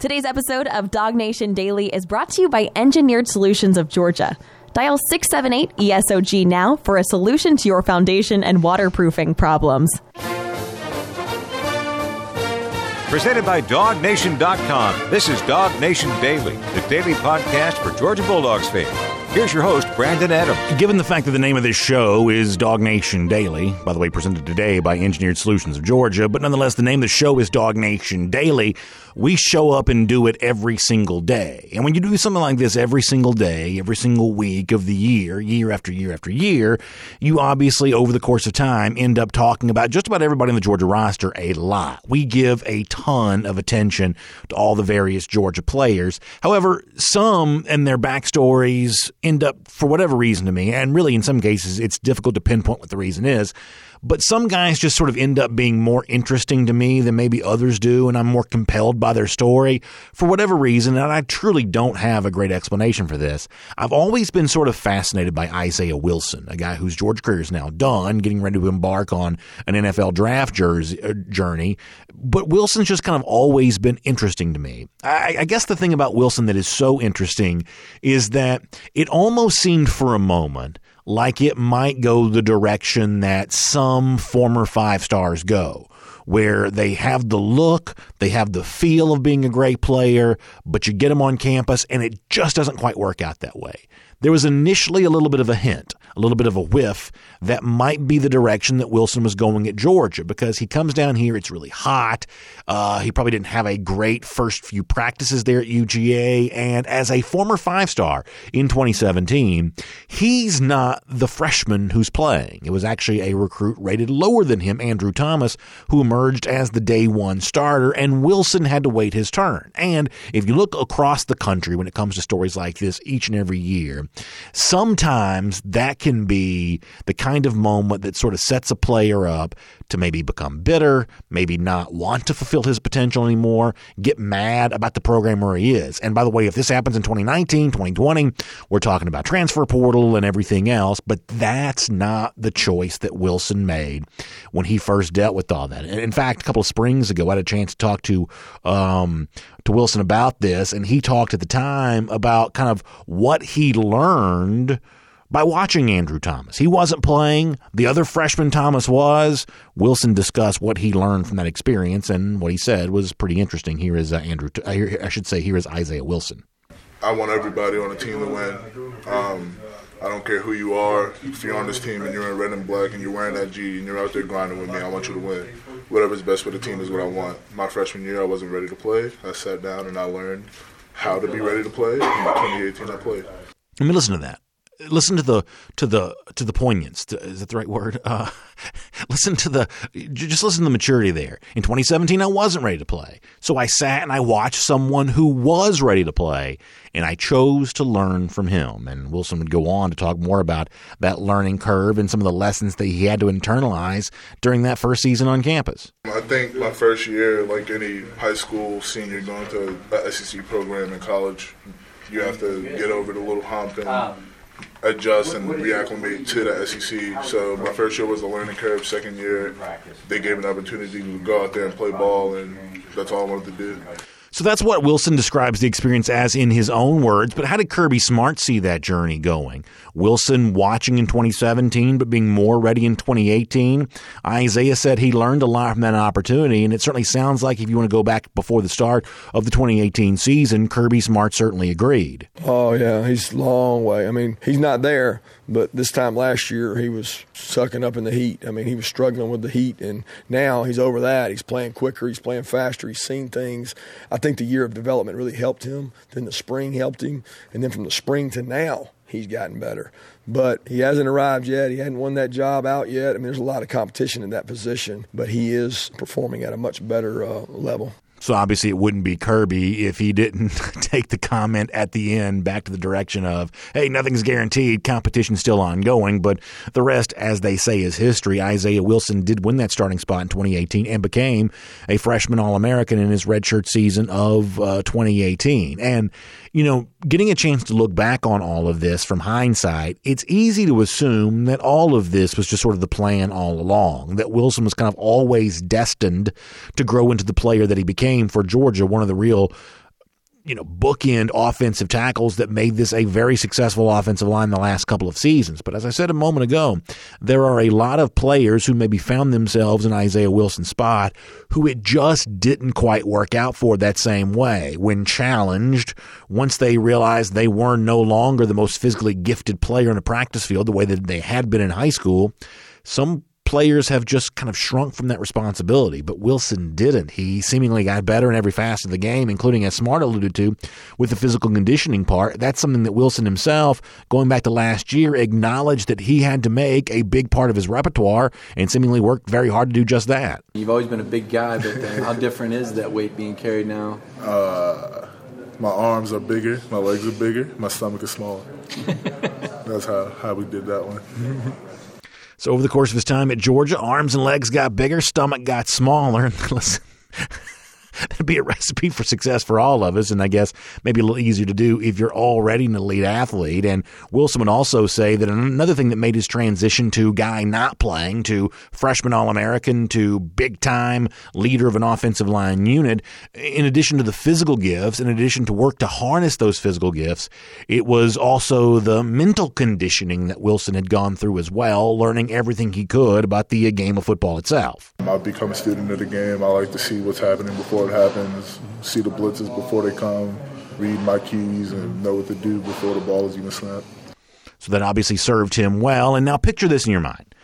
Today's episode of Dog Nation Daily is brought to you by Engineered Solutions of Georgia. Dial 678-ESOG now for a solution to your foundation and waterproofing problems. Presented by DogNation.com. This is Dog Nation Daily, the daily podcast for Georgia Bulldogs fans. Here's your host, Brandon Adams. Given the fact that the name of this show is Dog Nation Daily, by the way, presented today by Engineered Solutions of Georgia, but nonetheless, the name of the show is Dog Nation Daily, we show up and do it every single day. And when you do something like this every single day, every single week of the year, year after year after year, you obviously, over the course of time, end up talking about just about everybody in the Georgia roster a lot. We give a ton of attention to all the various Georgia players. However, some and their backstories end up, for whatever reason to me, and really in some cases it's difficult to pinpoint what the reason is, but some guys just sort of end up being more interesting to me than maybe others do, and I'm more compelled by their story for whatever reason, and I truly don't have a great explanation for this. I've always been sort of fascinated by Isaiah Wilson, a guy whose Georgia career is now done, getting ready to embark on an NFL draft journey, but Wilson's just kind of always been interesting to me. I guess the thing about Wilson that is so interesting is that it almost seemed for a moment like it might go the direction that some former five stars go, where they have the look, they have the feel of being a great player, but you get them on campus and it just doesn't quite work out that way. There was initially a little bit of a hint, a little bit of a whiff that might be the direction that Wilson was going at Georgia, because he comes down here, it's really hot. He probably didn't have a great first few practices there at UGA. And as a former five-star in 2017, he's not the freshman who's playing. It was actually a recruit rated lower than him, Andrew Thomas, who emerged as the day one starter, and Wilson had to wait his turn. And if you look across the country when it comes to stories like this each and every year, sometimes that can be the kind of moment that sort of sets a player up to maybe become bitter, maybe not want to fulfill his potential anymore, get mad about the program where he is. And by the way, if this happens in 2019, 2020, we're talking about transfer portal and everything else, but that's not the choice that Wilson made when he first dealt with all that. In fact, a couple of springs ago, I had a chance to talk to Wilson about this, and he talked at the time about kind of what he learned by watching Andrew Thomas. He wasn't playing. The other freshman Thomas was. Wilson discussed what he learned from that experience, and what he said was pretty interesting. Here is here is Isaiah Wilson. I want everybody on the team to win. I don't care who you are. If you're on this team and you're in red and black and you're wearing that G and you're out there grinding with me, I want you to win. Whatever's best for the team is what I want. My freshman year, I wasn't ready to play. I sat down and I learned how to be ready to play. In 2018, I played. Let me listen to that. Listen to the poignance. Is that the right word? Listen to the maturity there. In 2017, I wasn't ready to play. So I sat and I watched someone who was ready to play, and I chose to learn from him. And Wilson would go on to talk more about that learning curve and some of the lessons that he had to internalize during that first season on campus. I think my first year, like any high school senior going to an SEC program in college, you have to get over the little hump and adjust and reacclimate to the SEC. So my first year was a learning curve. Second year, they gave an opportunity to go out there and play ball, and that's all I wanted to do. So that's what Wilson describes the experience as in his own words, but how did Kirby Smart see that journey going? Wilson watching in 2017, but being more ready in 2018. Isaiah said he learned a lot from that opportunity, and it certainly sounds like if you want to go back before the start of the 2018 season, Kirby Smart certainly agreed. Oh, yeah, he's a long way. I mean, he's not there, but this time last year he was sucking up in the heat. I mean, he was struggling with the heat, and now he's over that. He's playing quicker, he's playing faster, he's seen things. I think the year of development really helped him. Then the spring helped him. And then from the spring to now, he's gotten better. But he hasn't arrived yet. He hadn't won that job out yet. I mean, there's a lot of competition in that position. But he is performing at a much better level. So obviously it wouldn't be Kirby if he didn't take the comment at the end back to the direction of, hey, nothing's guaranteed, competition's still ongoing, but the rest, as they say, is history. Isaiah Wilson did win that starting spot in 2018 and became a freshman All-American in his redshirt season of 2018. And, you know, getting a chance to look back on all of this from hindsight, it's easy to assume that all of this was just sort of the plan all along, that Wilson was kind of always destined to grow into the player that he became for Georgia, one of the real bookend offensive tackles that made this a very successful offensive line the last couple of seasons. But as I said a moment ago, there are a lot of players who maybe found themselves in Isaiah Wilson's spot who it just didn't quite work out for that same way. When challenged, once they realized they were no longer the most physically gifted player in the practice field the way that they had been in high school, some players have just kind of shrunk from that responsibility, but Wilson didn't. He seemingly got better in every facet of the game, including, as Smart alluded to, with the physical conditioning part. That's something that Wilson himself, going back to last year, acknowledged that he had to make a big part of his repertoire and seemingly worked very hard to do just that. You've always been a big guy, but how different is that weight being carried now? My arms are bigger, my legs are bigger, my stomach is smaller. That's how we did that one. So over the course of his time at Georgia, arms and legs got bigger, stomach got smaller. Listen, that'd be a recipe for success for all of us, and I guess maybe a little easier to do if you're already an elite athlete. And Wilson would also say that another thing that made his transition to guy not playing, to freshman All-American, to big-time leader of an offensive line unit, in addition to the physical gifts, in addition to work to harness those physical gifts, it was also the mental conditioning that Wilson had gone through as well, learning everything he could about the game of football itself. I've become a student of the game. I like to see what's happening before it happens, see the blitzes before they come, read my keys, and know what to do before the ball is even snapped. So that obviously served him well. And now picture this in your mind.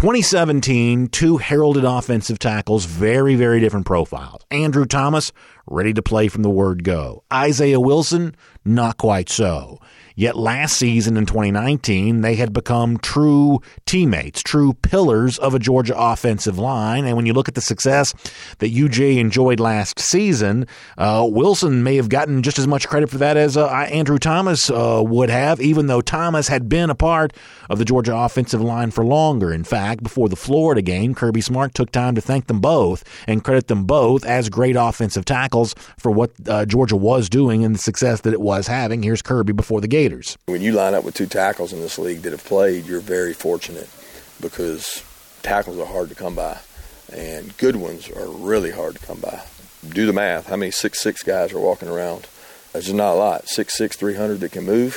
2017, two heralded offensive tackles, very, very different profiles. Andrew Thomas, ready to play from the word go. Isaiah Wilson, not quite so. Yet last season in 2019, they had become true teammates, true pillars of a Georgia offensive line. And when you look at the success that UJ enjoyed last season, Wilson may have gotten just as much credit for that as Andrew Thomas would have, even though Thomas had been a part of the Georgia offensive line for longer. In fact, before the Florida game, Kirby Smart took time to thank them both and credit them both as great offensive tackles for what Georgia was doing and the success that it was having. Here's Kirby before the Gators. When you line up with two tackles in this league that have played, you're very fortunate because tackles are hard to come by, and good ones are really hard to come by. Do the math. How many 6'6" guys are walking around? There's just not a lot. 6'6", 300 that can move,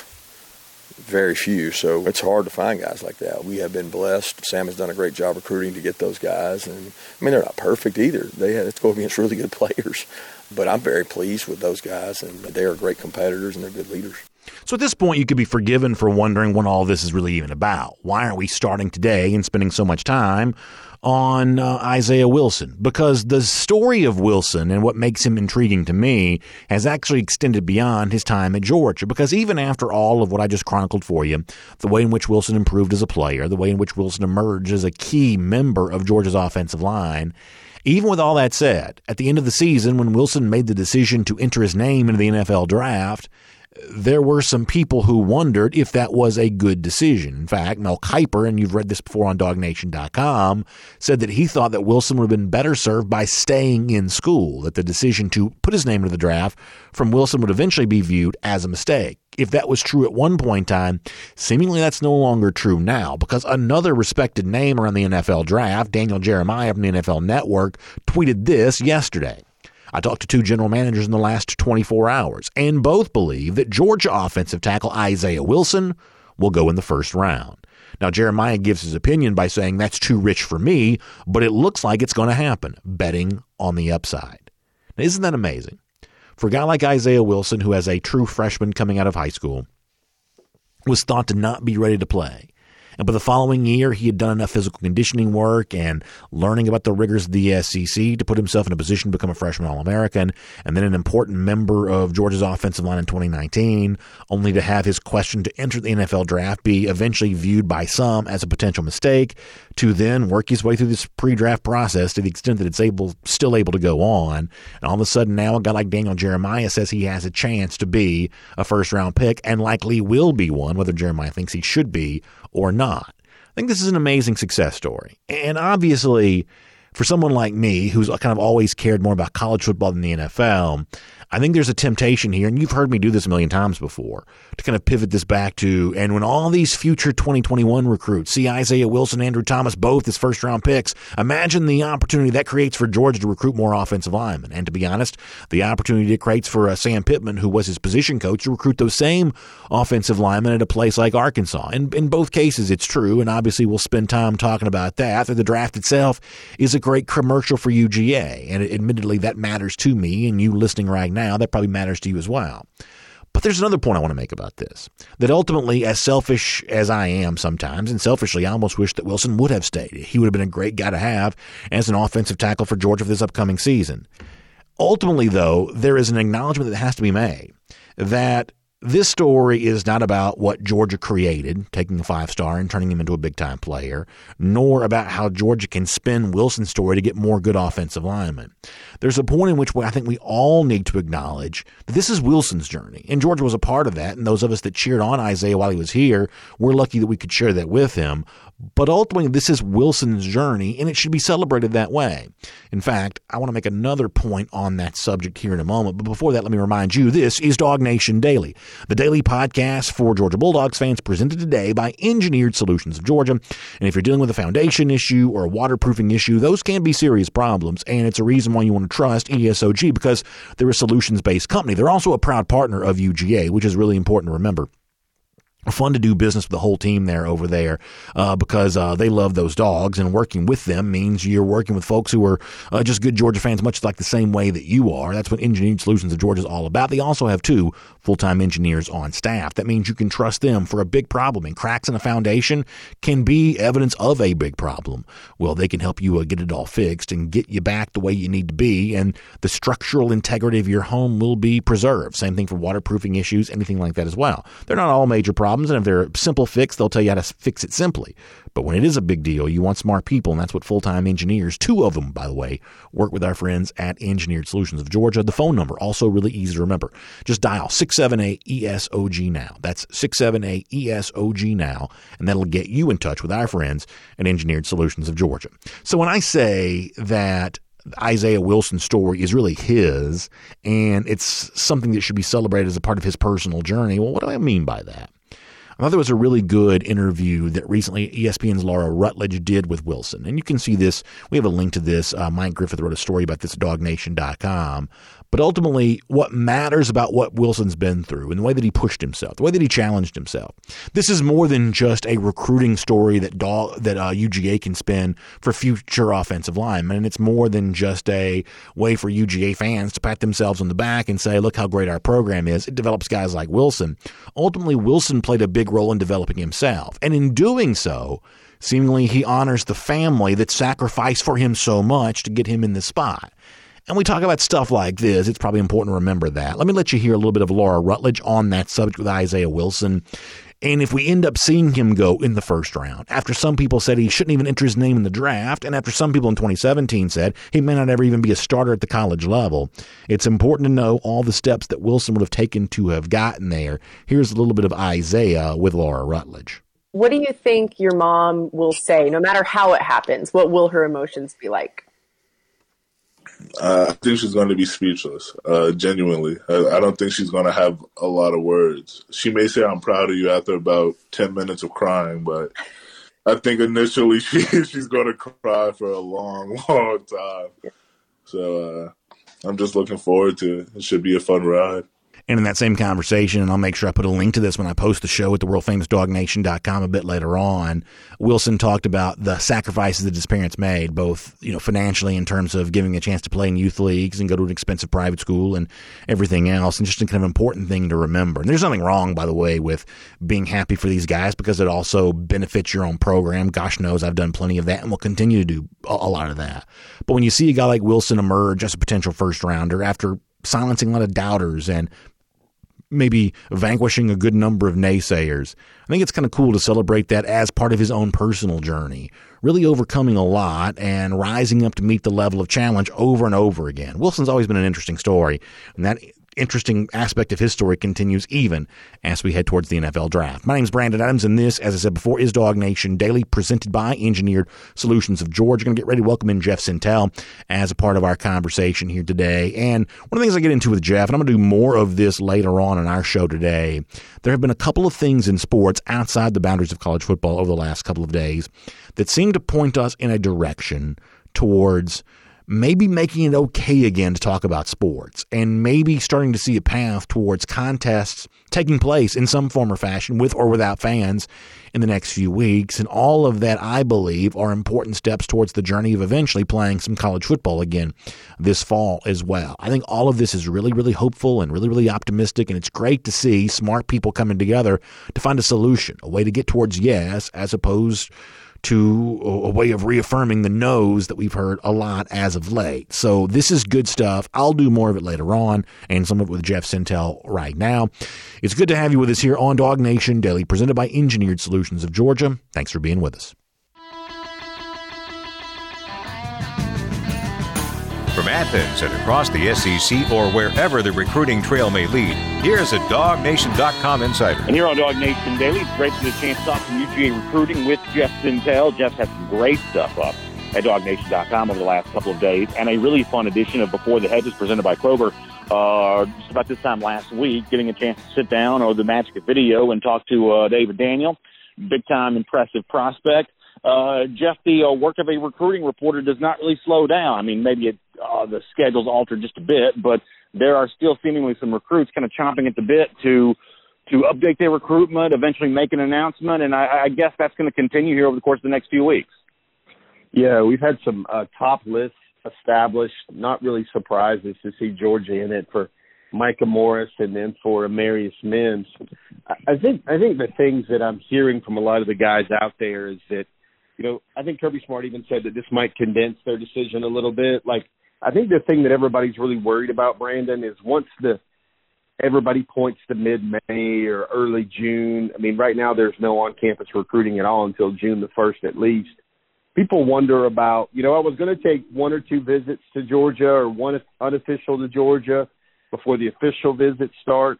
very few. So it's hard to find guys like that. We have been blessed. Sam has done a great job recruiting to get those guys. And I mean, they're not perfect either. It's going against really good players. But I'm very pleased with those guys, and they are great competitors and they're good leaders. So at this point, you could be forgiven for wondering what all this is really even about. Why aren't we starting today and spending so much time on Isaiah Wilson? Because the story of Wilson and what makes him intriguing to me has actually extended beyond his time at Georgia. Because even after all of what I just chronicled for you, the way in which Wilson improved as a player, the way in which Wilson emerged as a key member of Georgia's offensive line, even with all that said, at the end of the season, when Wilson made the decision to enter his name into the NFL draft, there were some people who wondered if that was a good decision. In fact, Mel Kiper, and you've read this before on DogNation.com, said that he thought that Wilson would have been better served by staying in school, that the decision to put his name into the draft from Wilson would eventually be viewed as a mistake. If that was true at one point in time, seemingly that's no longer true now, because another respected name around the NFL draft, Daniel Jeremiah from the NFL Network, tweeted this yesterday. I talked to two general managers in the last 24 hours, and both believe that Georgia offensive tackle Isaiah Wilson will go in the first round. Now, Jeremiah gives his opinion by saying that's too rich for me, but it looks like it's going to happen, betting on the upside. Now, isn't that amazing? For a guy like Isaiah Wilson, who as a true freshman coming out of high school, was thought to not be ready to play. And by the following year, he had done enough physical conditioning work and learning about the rigors of the SEC to put himself in a position to become a freshman All-American and then an important member of Georgia's offensive line in 2019, only to have his question to enter the NFL draft be eventually viewed by some as a potential mistake, to then work his way through this pre-draft process to the extent that it's still able to go on. And all of a sudden now a guy like Daniel Jeremiah says he has a chance to be a first-round pick and likely will be one, whether Jeremiah thinks he should be or not. I think this is an amazing success story. And obviously, for someone like me, who's kind of always cared more about college football than the NFL, I think there's a temptation here, and you've heard me do this a million times before, to kind of pivot this back to, and when all these future 2021 recruits see Isaiah Wilson, Andrew Thomas, both as first-round picks, imagine the opportunity that creates for Georgia to recruit more offensive linemen. And to be honest, the opportunity it creates for Sam Pittman, who was his position coach, to recruit those same offensive linemen at a place like Arkansas. And in both cases, it's true, and obviously we'll spend time talking about that. The draft itself is a great commercial for UGA, and admittedly that matters to me, and you listening right now, that probably matters to you as well. But there's another point I want to make about this, that ultimately, as selfish as I am sometimes, and selfishly, I almost wish that Wilson would have stayed. He would have been a great guy to have as an offensive tackle for Georgia for this upcoming season. Ultimately, though, there is an acknowledgement that has to be made that this story is not about what Georgia created, taking a 5-star and turning him into a big-time player, nor about how Georgia can spin Wilson's story to get more good offensive linemen. There's a point in which I think we all need to acknowledge that this is Wilson's journey, and Georgia was a part of that, and those of us that cheered on Isaiah while he was here, we're lucky that we could share that with him. But ultimately, this is Wilson's journey, and it should be celebrated that way. In fact, I want to make another point on that subject here in a moment. But before that, let me remind you, this is Dog Nation Daily, the daily podcast for Georgia Bulldogs fans, presented today by Engineered Solutions of Georgia. And if you're dealing with a foundation issue or a waterproofing issue, those can be serious problems, and it's a reason why you want to trust ESOG, because they're a solutions-based company. They're also a proud partner of UGA, which is really important to remember. Fun to do business with the whole team there over there because they love those dogs, and working with them means you're working with folks who are just good Georgia fans, much like the same way that you are. That's what Engineered Solutions of Georgia is all about. They also have 2 full-time engineers on staff. That means you can trust them for a big problem, and cracks in a foundation can be evidence of a big problem. Well, they can help you get it all fixed and get you back the way you need to be, and the structural integrity of your home will be preserved. Same thing for waterproofing issues, anything like that as well. They're not all major problems. And if they're a simple fix, they'll tell you how to fix it simply. But when it is a big deal, you want smart people, and that's what full-time engineers, 2 of them, by the way, work with our friends at Engineered Solutions of Georgia. The phone number, also really easy to remember. Just dial 678-ESOG now. That's 678-ESOG now, and that'll get you in touch with our friends at Engineered Solutions of Georgia. So when I say that Isaiah Wilson's story is really his, and it's something that should be celebrated as a part of his personal journey, well, what do I mean by that? I thought there was a really good interview that recently ESPN's Laura Rutledge did with Wilson. And you can see this. We have a link to this. Mike Griffith wrote a story about this at DogNation.com. But ultimately, what matters about what Wilson's been through and the way that he pushed himself, the way that he challenged himself, this is more than just a recruiting story that UGA can spin for future offensive linemen. And it's more than just a way for UGA fans to pat themselves on the back and say, look how great our program is. It develops guys like Wilson. Ultimately, Wilson played a big role in developing himself. And in doing so, seemingly he honors the family that sacrificed for him so much to get him in this spot. And we talk about stuff like this, it's probably important to remember that. Let me let you hear a little bit of Laura Rutledge on that subject with Isaiah Wilson. And if we end up seeing him go in the first round, after some people said he shouldn't even enter his name in the draft, and after some people in 2017 said he may not ever even be a starter at the college level, it's important to know all the steps that Wilson would have taken to have gotten there. Here's a little bit of Isaiah with Laura Rutledge. What do you think your mom will say, no matter how it happens? What will her emotions be like? I think she's going to be speechless, genuinely. I don't think she's going to have a lot of words. She may say, I'm proud of you after about 10 minutes of crying, but I think initially she's going to cry for a long, long time. So I'm just looking forward to it. It should be a fun ride. And in that same conversation, and I'll make sure I put a link to this when I post the show at the world-famous DogNation.com a bit later on, Wilson talked about the sacrifices that his parents made, both financially in terms of giving a chance to play in youth leagues and go to an expensive private school and everything else, and just a kind of important thing to remember. And there's nothing wrong, by the way, with being happy for these guys because it also benefits your own program. Gosh knows I've done plenty of that and will continue to do a lot of that. But when you see a guy like Wilson emerge as a potential first-rounder after silencing a lot of doubters and maybe vanquishing a good number of naysayers, I think it's kind of cool to celebrate that as part of his own personal journey, really overcoming a lot and rising up to meet the level of challenge over and over again. Wilson's always been an interesting story, and that interesting aspect of his story continues even as we head towards the NFL draft. My name's Brandon Adams, and this, as I said before, is Dog Nation Daily, presented by Engineered Solutions of Georgia. Going to get ready to welcome in Jeff Sentell as a part of our conversation here today. And one of the things I get into with Jeff, and I'm going to do more of this later on in our show today, there have been a couple of things in sports outside the boundaries of college football over the last couple of days that seem to point us in a direction towards maybe making it okay again to talk about sports, and maybe starting to see a path towards contests taking place in some form or fashion with or without fans in the next few weeks. And all of that, I believe, are important steps towards the journey of eventually playing some college football again this fall as well. I think all of this is really, really hopeful and really, really optimistic, and it's great to see smart people coming together to find a solution, a way to get towards yes, as opposed to a way of reaffirming the no's that we've heard a lot as of late. So this is good stuff. I'll do more of it later on, and some of it with Jeff Sentell right now. It's good to have you with us here on Dog Nation Daily, presented by Engineered Solutions of Georgia. Thanks for being with us. From Athens and across the SEC or wherever the recruiting trail may lead, here's a DogNation.com insider. And here on Dog Nation Daily, it's great to get a chance to talk some UGA recruiting with Jeff Sentell. Jeff's had some great stuff up at DogNation.com over the last couple of days, and a really fun edition of Before the Hedges presented by Kroger just about this time last week, getting a chance to sit down over the magic of video and talk to David Daniel, big-time impressive prospect. Jeff, the work of a recruiting reporter does not really slow down. I mean, maybe the schedule's altered just a bit, but there are still seemingly some recruits kind of chomping at the bit to update their recruitment, eventually make an announcement, and I guess that's going to continue here over the course of the next few weeks. Yeah, we've had some top lists established. Not really surprises to see Georgia in it for Micah Morris and then for Amarius Mims. I think the things that I'm hearing from a lot of the guys out there is that, you know, I think Kirby Smart even said that this might condense their decision a little bit. Like, I think the thing that everybody's really worried about, Brandon, is once everybody points to mid-May or early June. I mean, right now there's no on-campus recruiting at all until June the 1st at least. People wonder about, you know, I was going to take one or two visits to Georgia or one unofficial to Georgia before the official visit starts.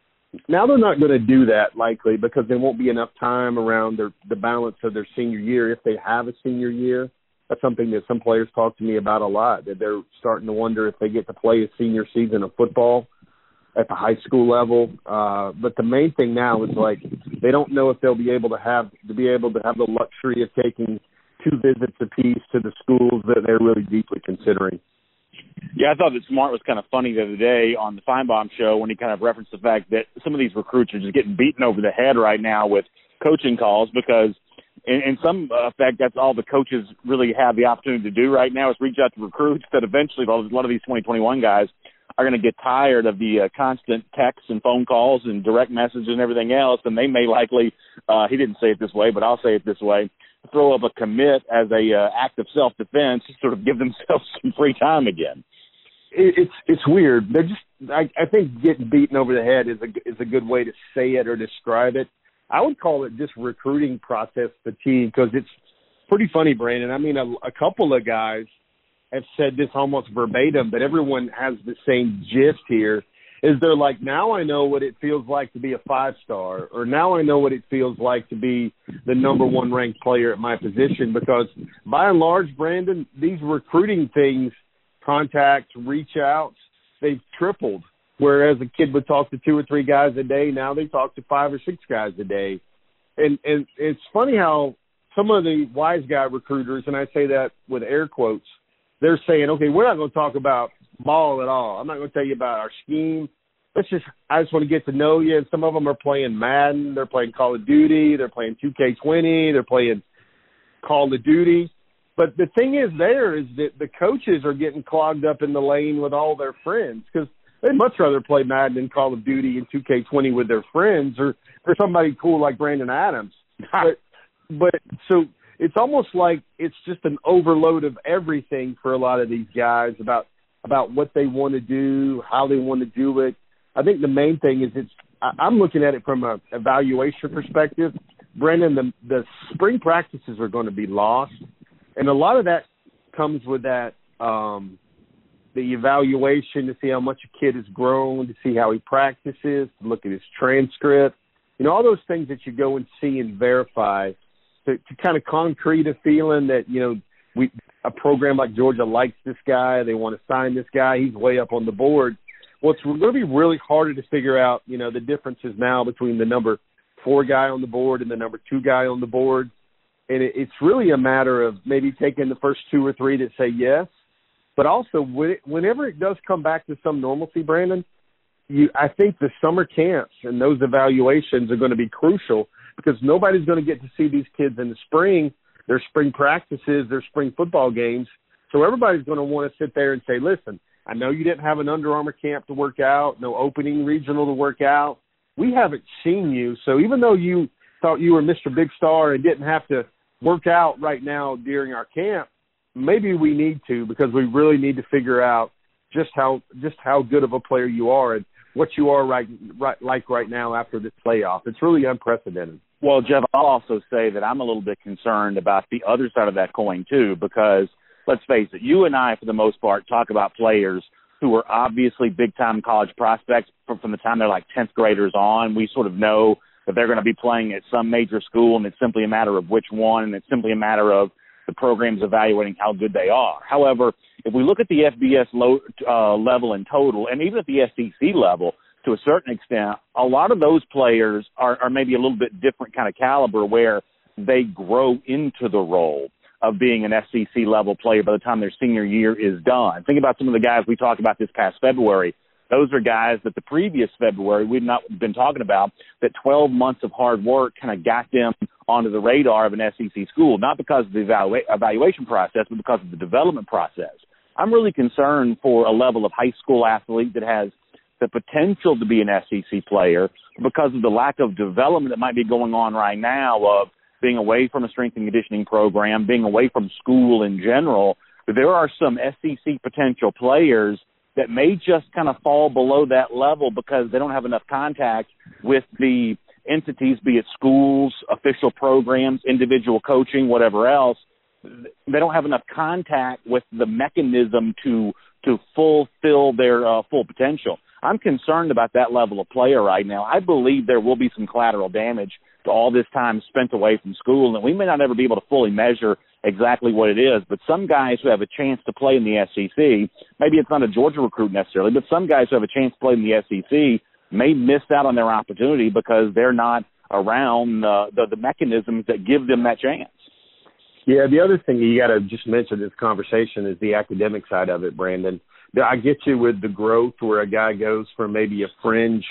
Now they're not going to do that likely because there won't be enough time around the balance of their senior year if they have a senior year. That's something that some players talk to me about a lot, that they're starting to wonder if they get to play a senior season of football at the high school level. But the main thing now is, like, they don't know if they'll be able to have the luxury of taking two visits apiece to the schools that they're really deeply considering. Yeah, I thought that Smart was kind of funny the other day on the Feinbaum show when he kind of referenced the fact that some of these recruits are just getting beaten over the head right now with coaching calls because in some effect that's all the coaches really have the opportunity to do right now is reach out to recruits, that eventually a lot of these 2021 guys are going to get tired of the constant texts and phone calls and direct messages and everything else, and they may likely, he didn't say it this way, but I'll say it this way, throw up a commit as a act of self-defense to sort of give themselves some free time again. It's weird. They're just, I think getting beaten over the head is a good way to say it or describe it. I would call it just recruiting process fatigue, because it's pretty funny, Brandon. I mean, a couple of guys have said this almost verbatim, but everyone has the same gist here. Is they're like, now I know what it feels like to be a 5-star, or now I know what it feels like to be the number one ranked player at my position, because by and large, Brandon, these recruiting things, contacts, reach outs, they've tripled. Whereas a kid would talk to 2 or 3 guys a day, now they talk to 5 or 6 guys a day. And it's funny how some of the wise guy recruiters, and I say that with air quotes, they're saying, okay, we're not going to talk about ball at all. I'm not going to tell you about our scheme. I just want to get to know you. And some of them are playing Madden. They're playing Call of Duty. They're playing 2K20. They're playing Call of Duty. But the thing is that the coaches are getting clogged up in the lane with all their friends, because they'd much rather play Madden and Call of Duty and 2K20 with their friends or somebody cool like Brandon Adams. But so it's almost like it's just an overload of everything for a lot of these guys about what they want to do, how they want to do it. I think the main thing is I'm looking at it from an evaluation perspective. Brandon, the spring practices are going to be lost. And a lot of that comes with that the evaluation to see how much a kid has grown, to see how he practices, to look at his transcript, all those things that you go and see and verify to kind of concrete a feeling that, a program like Georgia likes this guy, they want to sign this guy, he's way up on the board. Well, it's going to be really harder to figure out, the differences now between the number 4 guy on the board and the number 2 guy on the board. And it's really a matter of maybe taking the first 2 or 3 that say yes. But also, whenever it does come back to some normalcy, Brandon, I think the summer camps and those evaluations are going to be crucial because nobody's going to get to see these kids in the spring, their spring practices, their spring football games. So everybody's going to want to sit there and say, listen, I know you didn't have an Under Armour camp to work out, no opening regional to work out. We haven't seen you. So even though you thought you were Mr. Big Star and didn't have to work out right now during our camp, maybe we need to because we really need to figure out just how good of a player you are and what you are right now after this playoff. It's really unprecedented. Well, Jeff, I'll also say that I'm a little bit concerned about the other side of that coin, too, because let's face it, you and I, for the most part, talk about players who are obviously big-time college prospects from the time they're like 10th graders on. We sort of know that they're going to be playing at some major school, and it's simply a matter of which one, and it's simply a matter of the program's evaluating how good they are. However, if we look at the FBS level in total, and even at the SEC level, to a certain extent, a lot of those players are maybe a little bit different kind of caliber where they grow into the role of being an SEC-level player by the time their senior year is done. Think about some of the guys we talked about this past February. Those are guys that the previous February we've not been talking about, that 12 months of hard work kind of got them onto the radar of an SEC school, not because of the evaluation process, but because of the development process. I'm really concerned for a level of high school athlete that has the potential to be an SEC player because of the lack of development that might be going on right now of being away from a strength and conditioning program, being away from school in general. There are some SEC potential players that may just kind of fall below that level because they don't have enough contact with the entities, be it schools, official programs, individual coaching, whatever else. They don't have enough contact with the mechanism to fulfill their full potential. I'm concerned about that level of player right now. I believe there will be some collateral damage to all this time spent away from school, and we may not ever be able to fully measure exactly what it is, but some guys who have a chance to play in the SEC, maybe it's not a Georgia recruit necessarily, but some guys who have a chance to play in the SEC may miss out on their opportunity because they're not around the mechanisms that give them that chance. Yeah, the other thing you got to just mention in this conversation is the academic side of it, Brandon. I get you with the growth where a guy goes from maybe a fringe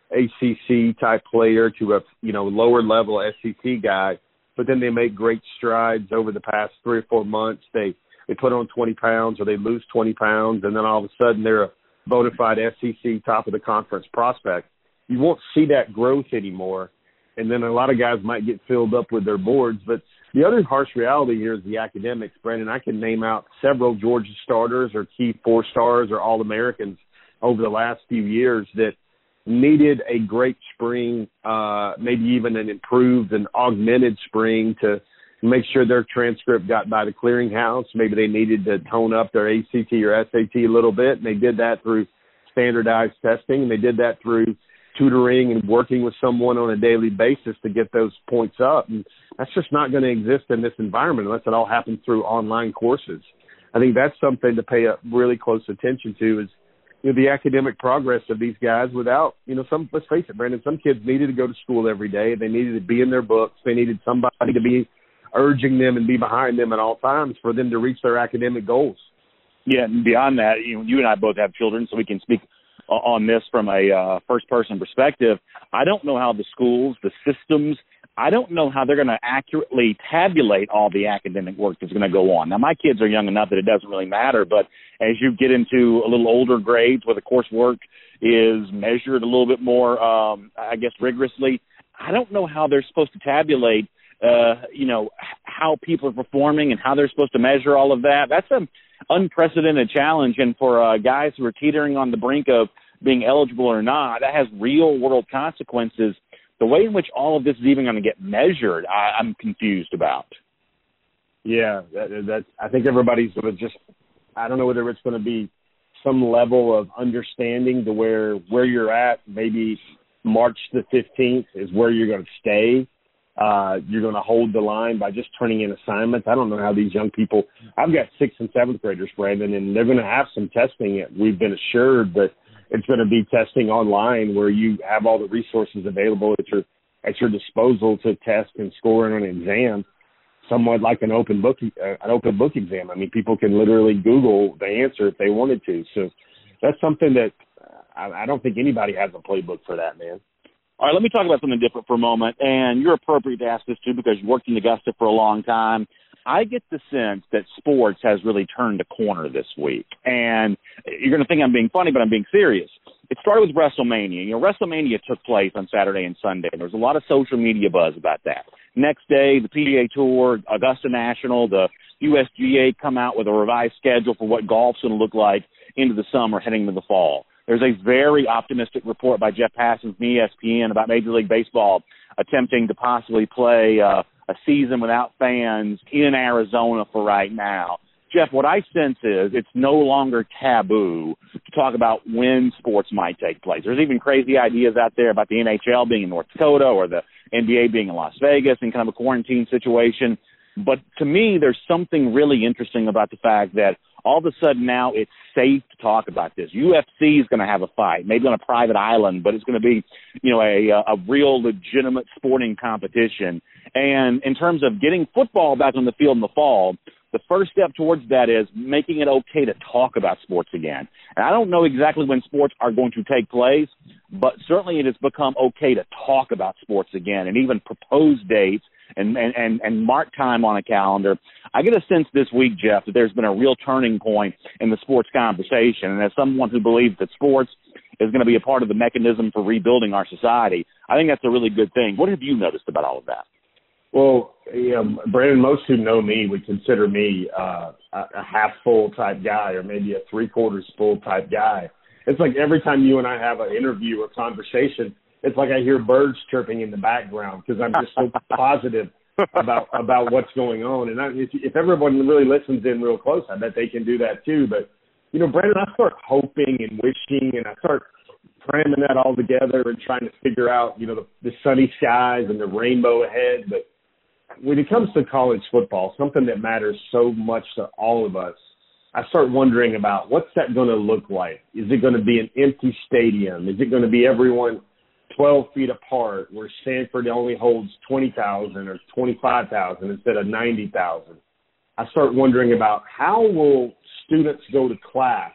ACC type player to a lower level SEC guy, but then they make great strides over the past 3 or 4 months. They put on 20 pounds or they lose 20 pounds, and then all of a sudden they're a bona fide SEC top of the conference prospect. You won't see that growth anymore, and then a lot of guys might get filled up with their boards. But the other harsh reality here is the academics, Brandon. I can name out several Georgia starters or key 4-stars or All-Americans over the last few years that needed a great spring, maybe even an improved and augmented spring to make sure their transcript got by the clearinghouse. Maybe they needed to tone up their ACT or SAT a little bit, and they did that through standardized testing, and they did that through tutoring and working with someone on a daily basis to get those points up. And that's just not going to exist in this environment unless it all happens through online courses. I think that's something to pay really close attention to is the academic progress of these guys without, let's face it, Brandon, some kids needed to go to school every day. They needed to be in their books. They needed somebody to be urging them and be behind them at all times for them to reach their academic goals. Yeah, and beyond that, you and I both have children, so we can speak on this from a first-person perspective. I don't know how the schools, the systems, I don't know how they're going to accurately tabulate all the academic work that's going to go on. Now, my kids are young enough that it doesn't really matter, but as you get into a little older grades where the coursework is measured a little bit more, rigorously, I don't know how they're supposed to tabulate, how people are performing and how they're supposed to measure all of that. That's an unprecedented challenge, and for guys who are teetering on the brink of being eligible or not, that has real-world consequences. The way in which all of this is even going to get measured, I'm confused about. Yeah, I think everybody's going to just, I don't know whether it's going to be some level of understanding to where you're at, maybe March the 15th is where you're going to stay. You're going to hold the line by just turning in assignments. I don't know how these young people – I've got 6th and 7th graders, Brandon, and they're going to have some testing. We've been assured that it's going to be testing online where you have all the resources available at your disposal to test and score in an exam, somewhat like an open book exam. I mean, people can literally Google the answer if they wanted to. So that's something that I don't think anybody has a playbook for that, man. All right, let me talk about something different for a moment, and you're appropriate to ask this too because you worked in Augusta for a long time. I get the sense that sports has really turned a corner this week, and you're going to think I'm being funny, but I'm being serious. It started with WrestleMania. WrestleMania took place on Saturday and Sunday, and there was a lot of social media buzz about that. Next day, the PGA Tour, Augusta National, the USGA come out with a revised schedule for what golf's going to look like into the summer, heading into the fall. There's a very optimistic report by Jeff Passons from ESPN about Major League Baseball attempting to possibly play a season without fans in Arizona for right now. Jeff, what I sense is it's no longer taboo to talk about when sports might take place. There's even crazy ideas out there about the NHL being in North Dakota or the NBA being in Las Vegas in kind of a quarantine situation. But to me, there's something really interesting about the fact that all of a sudden now it's safe to talk about this. UFC is going to have a fight, maybe on a private island, but it's going to be, a real legitimate sporting competition. And in terms of getting football back on the field in the fall, the first step towards that is making it okay to talk about sports again. And I don't know exactly when sports are going to take place, but certainly it has become okay to talk about sports again and even propose dates and mark time on a calendar. I get a sense this week, Jeff, that there's been a real turning point in the sports conversation. And as someone who believes that sports is going to be a part of the mechanism for rebuilding our society, I think that's a really good thing. What have you noticed about all of that? Well, Brandon, most who know me would consider me a half-full type guy or maybe a three-quarters full type guy. It's like every time you and I have an interview or conversation, it's like I hear birds chirping in the background because I'm just so positive about what's going on. And if everyone really listens in real close, I bet they can do that too. But, Brandon, I start hoping and wishing, and I start cramming that all together and trying to figure out, the sunny skies and the rainbow ahead. But when it comes to college football, something that matters so much to all of us, I start wondering about what's that going to look like? Is it going to be an empty stadium? Is it going to be everyone 12 feet apart where Stanford only holds 20,000 or 25,000 instead of 90,000? I start wondering about how will students go to class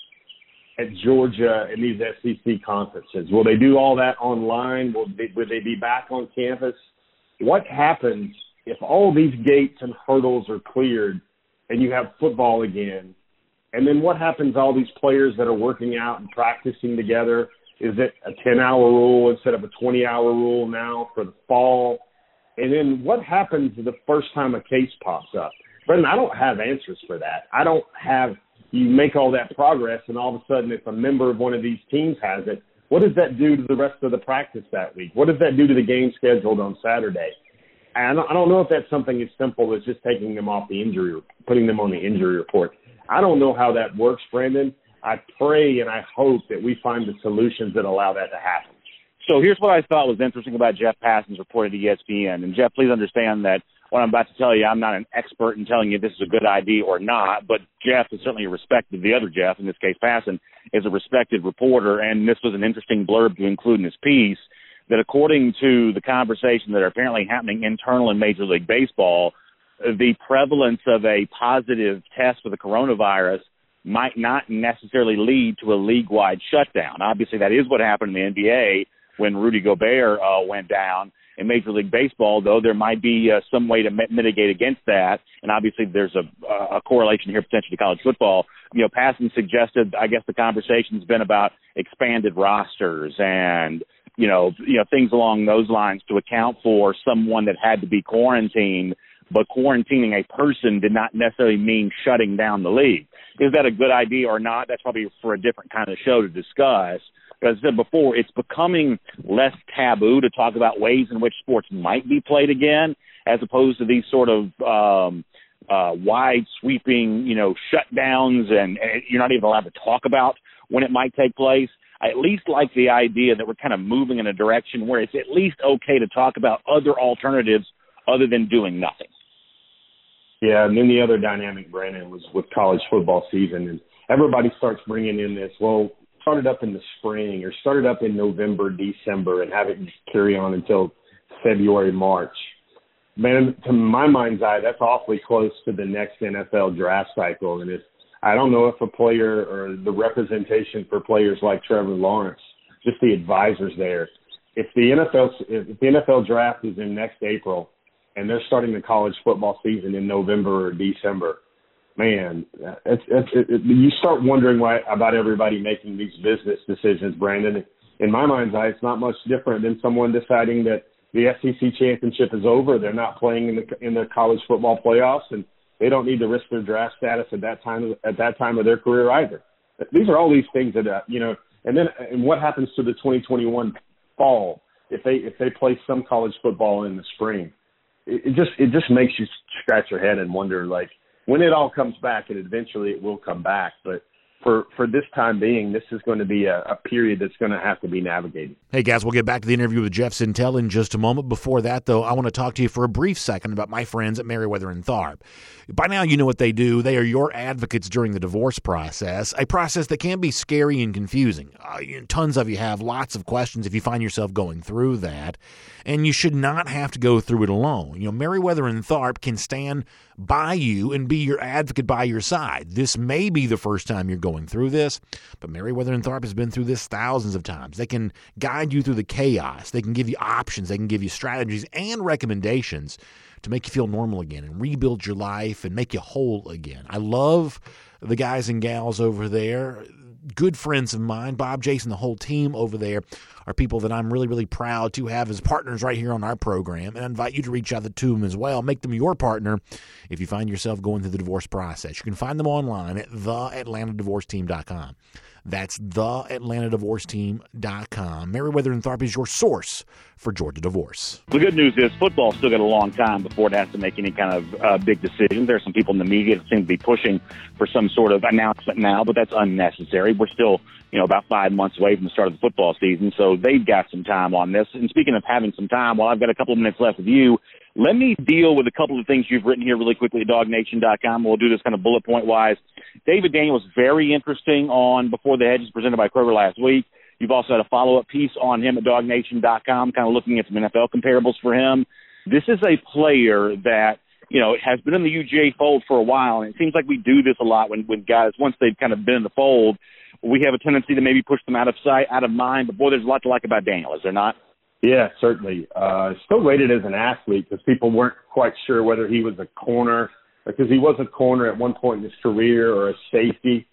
at Georgia in these SEC conferences? Will they do all that online? Will they be back on campus? What happens if all these gates and hurdles are cleared and you have football again? And then what happens to all these players that are working out and practicing together? Is it a 10-hour rule instead of a 20-hour rule now for the fall? And then what happens the first time a case pops up? Brendan, I don't have answers for that. I don't have – you make all that progress, and all of a sudden if a member of one of these teams has it, what does that do to the rest of the practice that week? What does that do to the game scheduled on Saturday? And I don't know if that's something as simple as just taking them off the injury, putting them on the injury report. I don't know how that works, Brandon. I pray and I hope that we find the solutions that allow that to happen. So here's what I thought was interesting about Jeff Passons' report at ESPN. And, Jeff, please understand that what I'm about to tell you, I'm not an expert in telling you this is a good idea or not, but Jeff is certainly a respected, the other Jeff, in this case Passons, is a respected reporter, and this was an interesting blurb to include in his piece, that according to the conversation that are apparently happening internal in Major League Baseball, the prevalence of a positive test for the coronavirus might not necessarily lead to a league-wide shutdown. Obviously, that is what happened in the NBA when Rudy Gobert went down. In Major League Baseball, though, there might be some way to mitigate against that, and obviously there's a correlation here potentially to college football. Passons suggested, I guess the conversation's been about expanded rosters and, things along those lines to account for someone that had to be quarantined, but quarantining a person did not necessarily mean shutting down the league. Is that a good idea or not? That's probably for a different kind of show to discuss. As I said before, it's becoming less taboo to talk about ways in which sports might be played again, as opposed to these sort of wide sweeping, shutdowns, and you're not even allowed to talk about when it might take place. I at least like the idea that we're kind of moving in a direction where it's at least okay to talk about other alternatives other than doing nothing. Yeah, and then the other dynamic, Brandon, was with college football season, and everybody starts bringing in this, started up in the spring or started up in November, December, and have it carry on until February, March. Man, to my mind's eye, that's awfully close to the next NFL draft cycle. And I don't know if a player or the representation for players like Trevor Lawrence, just the advisors there, if the NFL draft is in next April and they're starting the college football season in November or December, man, you start wondering why about everybody making these business decisions, Brandon. In my mind's eye, it's not much different than someone deciding that the SEC championship is over. They're not playing in the college football playoffs, and they don't need to risk their draft status at that time of their career either. These are all these things that and what happens to the 2021 fall if they play some college football in the spring? It just makes you scratch your head and wonder, like, when it all comes back, and eventually it will come back, but for this time being, this is going to be a period that's going to have to be navigated. Hey, guys, we'll get back to the interview with Jeff Sentell in just a moment. Before that, though, I want to talk to you for a brief second about my friends at Meriwether and Tharp. By now, you know what they do. They are your advocates during the divorce process, a process that can be scary and confusing. Tons of you have lots of questions if you find yourself going through that, and you should not have to go through it alone. Meriwether and Tharp can stand by you and be your advocate by your side. This may be the first time you're going through this, but Meriwether and Tharp has been through this thousands of times. They can guide you through the chaos. They can give you options. They can give you strategies and recommendations to make you feel normal again and rebuild your life and make you whole again. I love the guys and gals over there. Good friends of mine, Bob, Jason, the whole team over there are people that I'm really, really proud to have as partners right here on our program. And I invite you to reach out to them as well. Make them your partner if you find yourself going through the divorce process. You can find them online at theatlantadivorceteam.com. That's theatlantadivorceteam.com. Meriwether and Tharp is your source for Georgia divorce. The good news is football's still got a long time before it has to make any kind of big decision. There are some people in the media that seem to be pushing for some sort of announcement now, but that's unnecessary. We're still, about 5 months away from the start of the football season, so they've got some time on this. And speaking of having some time, while I've got a couple of minutes left with you, let me deal with a couple of things you've written here really quickly at DogNation.com. We'll do this kind of bullet point-wise. David Daniel was very interesting on Before the Hedges presented by Kroger last week. You've also had a follow-up piece on him at DogNation.com, kind of looking at some NFL comparables for him. This is a player that, has been in the UGA fold for a while, and it seems like we do this a lot when guys, once they've kind of been in the fold, we have a tendency to maybe push them out of sight, out of mind. But, boy, there's a lot to like about Daniel, is there not? Yeah, certainly. Still rated as an athlete because people weren't quite sure whether he was a corner, because he was a corner at one point in his career, or a safety.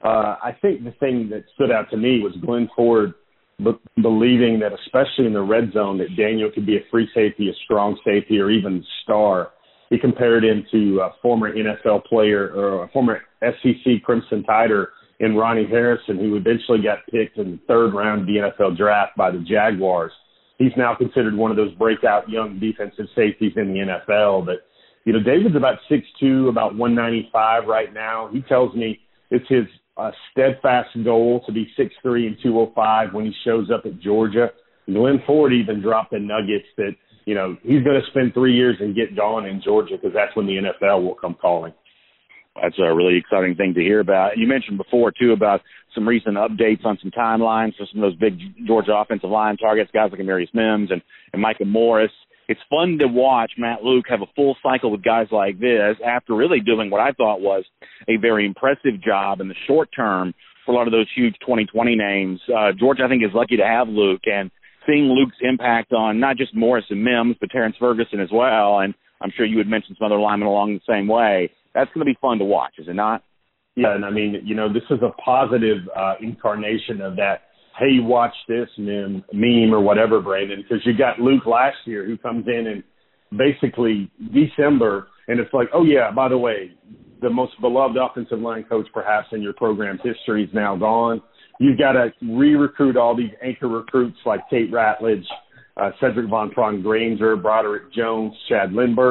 I think the thing that stood out to me was Glenn Ford believing that, especially in the red zone, that Daniel could be a free safety, a strong safety, or even star. He compared him to a former NFL player or a former SEC Crimson Tider in Ronnie Harrison, who eventually got picked in the third round of the NFL draft by the Jaguars. He's now considered one of those breakout young defensive safeties in the NFL. But, David's about 6'2", about 195 right now. He tells me it's his steadfast goal to be 6'3" and 205 when he shows up at Georgia. Glenn Ford even dropped the nuggets that, he's going to spend 3 years and get gone in Georgia because that's when the NFL will come calling. That's a really exciting thing to hear about. You mentioned before, too, about some recent updates on some timelines for some of those big Georgia offensive line targets, guys like Amarius Mims and Micah Morris. It's fun to watch Matt Luke have a full cycle with guys like this after really doing what I thought was a very impressive job in the short term for a lot of those huge 2020 names. Georgia, I think, is lucky to have Luke, and seeing Luke's impact on not just Morris and Mims, but Terrence Ferguson as well, and I'm sure you would mention some other linemen along the same way. That's going to be fun to watch, is it not? Yeah, and I mean, this is a positive incarnation of that, hey, watch this meme or whatever, Brandon, because you got Luke last year who comes in basically December, and it's like, oh, yeah, by the way, the most beloved offensive line coach perhaps in your program's history is now gone. You've got to re-recruit all these anchor recruits like Tate Ratledge, Cedric Von Prawn Granger, Broderick Jones, Chad Lindbergh.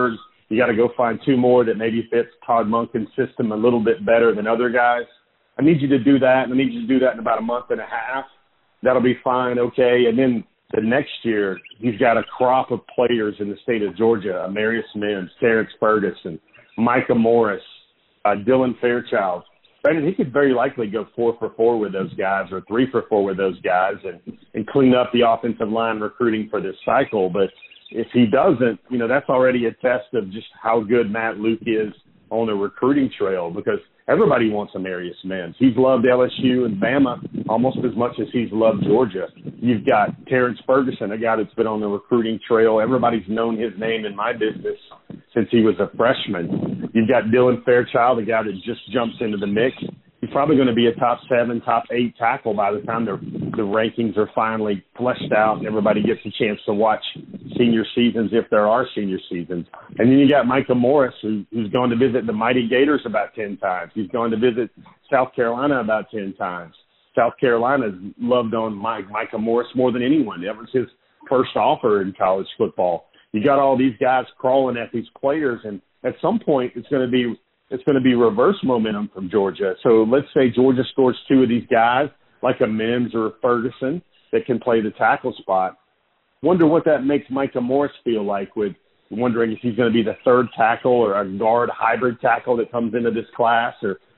You got to go find 2 more that maybe fits Todd Monken's system a little bit better than other guys. I need you to do that, and I need you to do that in about a month and a half. That'll be fine, okay. And then the next year, he's got a crop of players in the state of Georgia, Amarius Mims, Terrence Ferguson, Micah Morris, Dylan Fairchild. Brandon, he could very likely go 4 for 4 with those guys or 3 for 4 with those guys and clean up the offensive line recruiting for this cycle. But if he doesn't, that's already a test of just how good Matt Luke is on the recruiting trail, because everybody wants Amarius Mims. He's loved LSU and Bama almost as much as he's loved Georgia. You've got Terrence Ferguson, a guy that's been on the recruiting trail. Everybody's known his name in my business since he was a freshman. You've got Dylan Fairchild, a guy that just jumps into the mix. He's probably going to be a top 7, top 8 tackle by the time the rankings are finally fleshed out and everybody gets a chance to watch senior seasons, if there are senior seasons. And then you got Micah Morris, who's gone to visit the Mighty Gators about 10 times. He's gone to visit South Carolina about 10 times. South Carolina's loved on Micah Morris more than anyone. That was his first offer in college football. You got all these guys crawling at these players, and at some point it's going to be reverse momentum from Georgia. So let's say Georgia scores 2 of these guys, like a Mims or a Ferguson, that can play the tackle spot. Wonder what that makes Micah Morris feel like, with wondering if he's going to be the 3rd tackle or a guard hybrid tackle that comes into this class.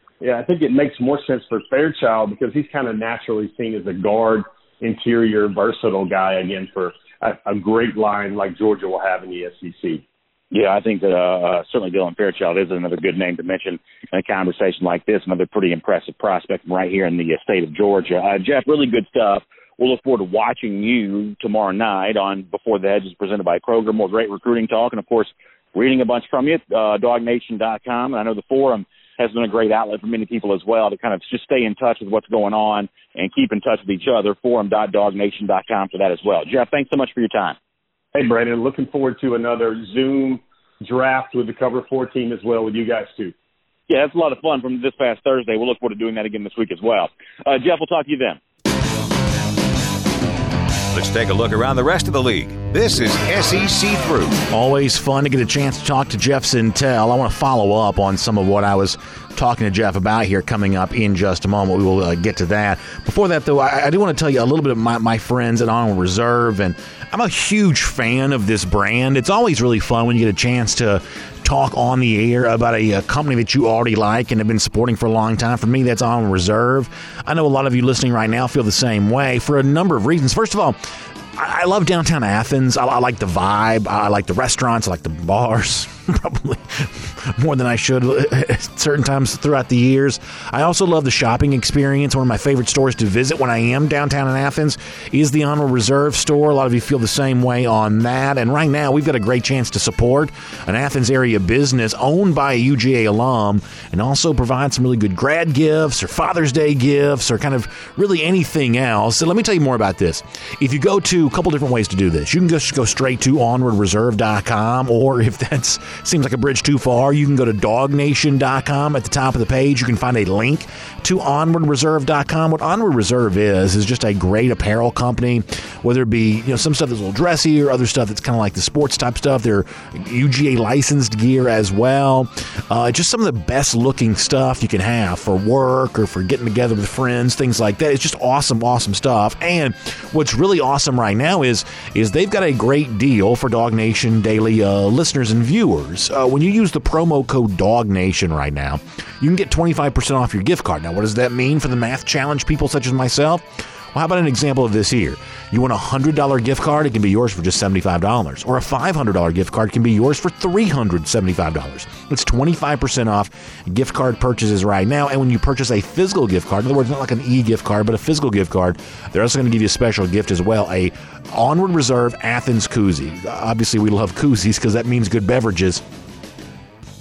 I think it makes more sense for Fairchild because he's kind of naturally seen as a guard, interior, versatile guy, again, for a great line like Georgia will have in the SEC. Yeah, I think that certainly Dylan Fairchild is another good name to mention in a conversation like this, another pretty impressive prospect from right here in the state of Georgia. Jeff, really good stuff. We'll look forward to watching you tomorrow night on Before the Hedges, presented by Kroger. More great recruiting talk, and, of course, reading a bunch from you, DogNation.com. And I know the forum has been a great outlet for many people as well to kind of just stay in touch with what's going on and keep in touch with each other. Forum.dognation.com for that as well. Jeff, thanks so much for your time. Hey, Brandon, looking forward to another Zoom draft with the Cover 4 team as well with you guys, too. Yeah, that's a lot of fun from this past Thursday. We'll look forward to doing that again this week as well. Jeff, we'll talk to you then. Let's take a look around the rest of the league. This is SEC Through. Always fun to get a chance to talk to Jeff Sentell. I want to follow up on some of what I was talking to Jeff about here coming up in just a moment. We will get to that. Before that, though, I do want to tell you a little bit of my friends at Onward Reserve, and I'm a huge fan of this brand. It's always really fun when you get a chance to talk on the air about a company that you already like and have been supporting for a long time. For me, that's Onward Reserve. I know a lot of you listening right now feel the same way for a number of reasons. First of all, I love downtown Athens. I like the vibe. I like the restaurants. I like the bars, probably more than I should at certain times throughout the years. I also love the shopping experience. One of my favorite stores to visit when I am downtown in Athens is the Onward Reserve store. A lot of you feel the same way on that. And right now, we've got a great chance to support an Athens area business owned by a UGA alum and also provide some really good grad gifts or Father's Day gifts or kind of really anything else. So let me tell you more about this. If you go to a couple different ways to do this. You can just go straight to onwardreserve.com, or if that seems like a bridge too far, you can go to dognation.com. At the top of the page, you can find a link to onwardreserve.com. What Onward Reserve is just a great apparel company, whether it be some stuff that's a little dressy or other stuff that's kind of like the sports type stuff. They're UGA licensed gear as well. Just some of the best looking stuff you can have for work or for getting together with friends, things like that. It's just awesome stuff. And what's really awesome right now is they've got a great deal for Dog Nation Daily listeners and viewers. When you use the promo code DogNation right now, you can get 25% off your gift card. Now, what does that mean for the math challenge people such as myself? Well, how about an example of this here? You want a $100 gift card, it can be yours for just $75. Or a $500 gift card can be yours for $375. It's 25% off gift card purchases right now. And when you purchase a physical gift card, in other words, not like an e-gift card, but a physical gift card, they're also going to give you a special gift as well, a Onward Reserve Athens koozie. Obviously, we love koozies because that means good beverages.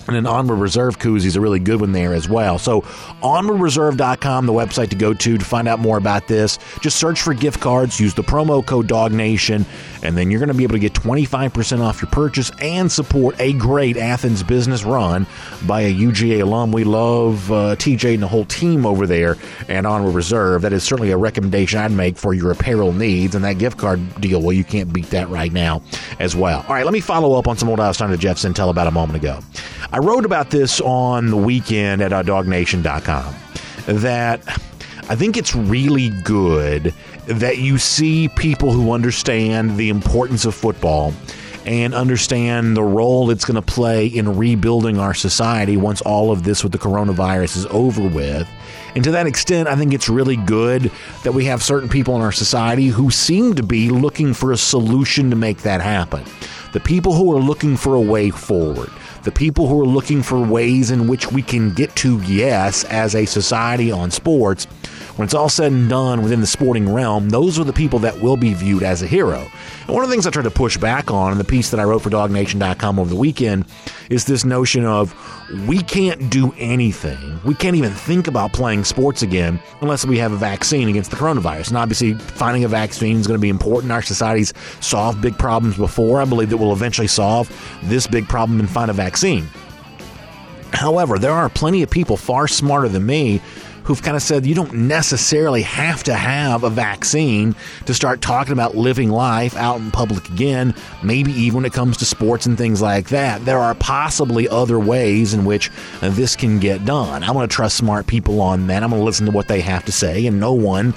And then Onward Reserve koozies are a really good one there as well. So onwardreserve.com, the website to go to find out more about this. Just search for gift cards, use the promo code DogNation, and then you're going to be able to get 25% off your purchase and support a great Athens business run by a UGA alum. We love TJ and the whole team over there at Onward Reserve. That is certainly a recommendation I'd make for your apparel needs, and that gift card deal, well, you can't beat that right now as well. All right, let me follow up on some what I was talking to Jeff Sentell about a moment ago. I wrote about this on the weekend at DogNation.com, that I think it's really good that you see people who understand the importance of football and understand the role it's going to play in rebuilding our society once all of this with the coronavirus is over with. And to that extent, I think it's really good that we have certain people in our society who seem to be looking for a solution to make that happen. The people who are looking for a way forward. The people who are looking for ways in which we can get to yes as a society on sports. When it's all said and done within the sporting realm, those are the people that will be viewed as a hero. And one of the things I tried to push back on in the piece that I wrote for DogNation.com over the weekend is this notion of we can't do anything. We can't even think about playing sports again unless we have a vaccine against the coronavirus. And obviously, finding a vaccine is going to be important. Our society's solved big problems before. I believe that we'll eventually solve this big problem and find a vaccine. However, there are plenty of people far smarter than me who've kind of said you don't necessarily have to have a vaccine to start talking about living life out in public again, maybe even when it comes to sports and things like that. There are possibly other ways in which this can get done. I'm going to trust smart people on that. I'm going to listen to what they have to say, and no one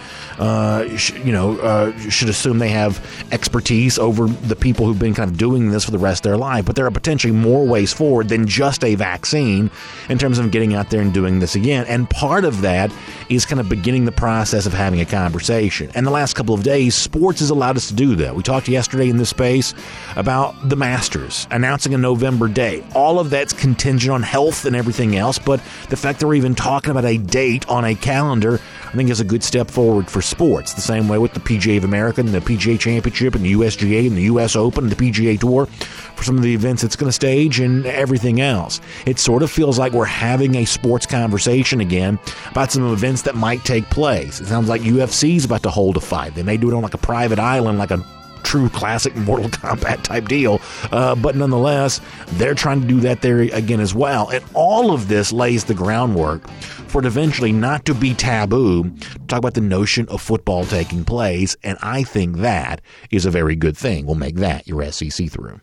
should assume they have expertise over the people who've been kind of doing this for the rest of their life. But there are potentially more ways forward than just a vaccine in terms of getting out there and doing this again. And part of that is kind of beginning the process of having a conversation. And the last couple of days, sports has allowed us to do that. We talked yesterday in this space about the Masters announcing a November date. All of that's contingent on health and everything else, but the fact that we're even talking about a date on a calendar, I think is a good step forward for sports. The same way with the PGA of America and the PGA Championship and the USGA and the US Open and the PGA Tour for some of the events it's going to stage and everything else. It sort of feels like we're having a sports conversation again about some events that might take place. It sounds like UFC's about to hold a fight. They may do it on like a private island, like a true classic Mortal Kombat type deal, but nonetheless, they're trying to do that there again as well. And all of this lays the groundwork for it eventually not to be taboo to talk about the notion of football taking place, and I think that is a very good thing. We'll make that your SEC through.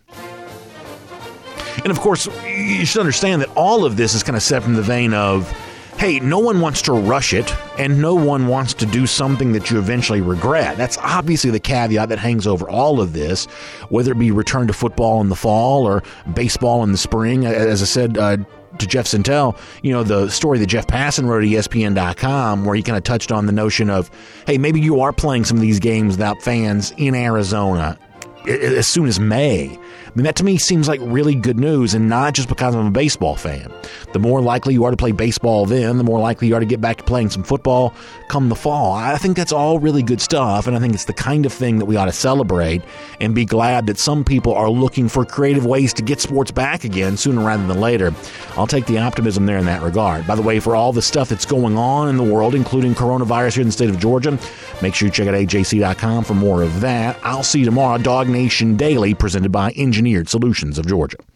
And of course, you should understand that all of this is kind of set from the vein of, hey, no one wants to rush it, and no one wants to do something that you eventually regret. That's obviously the caveat that hangs over all of this, whether it be return to football in the fall or baseball in the spring. As I said to Jeff Sentell, the story that Jeff Passan wrote at ESPN.com, where he kind of touched on the notion of, hey, maybe you are playing some of these games without fans in Arizona as soon as May. I mean, that to me seems like really good news, and not just because I'm a baseball fan. The more likely you are to play baseball then, the more likely you are to get back to playing some football come the fall. I think that's all really good stuff, and I think it's the kind of thing that we ought to celebrate and be glad that some people are looking for creative ways to get sports back again sooner rather than later. I'll take the optimism there in that regard. By the way, for all the stuff that's going on in the world, including coronavirus here in the state of Georgia, make sure you check out AJC.com for more of that. I'll see you tomorrow. Dog Nation Daily, presented by Engineered Solutions of Georgia.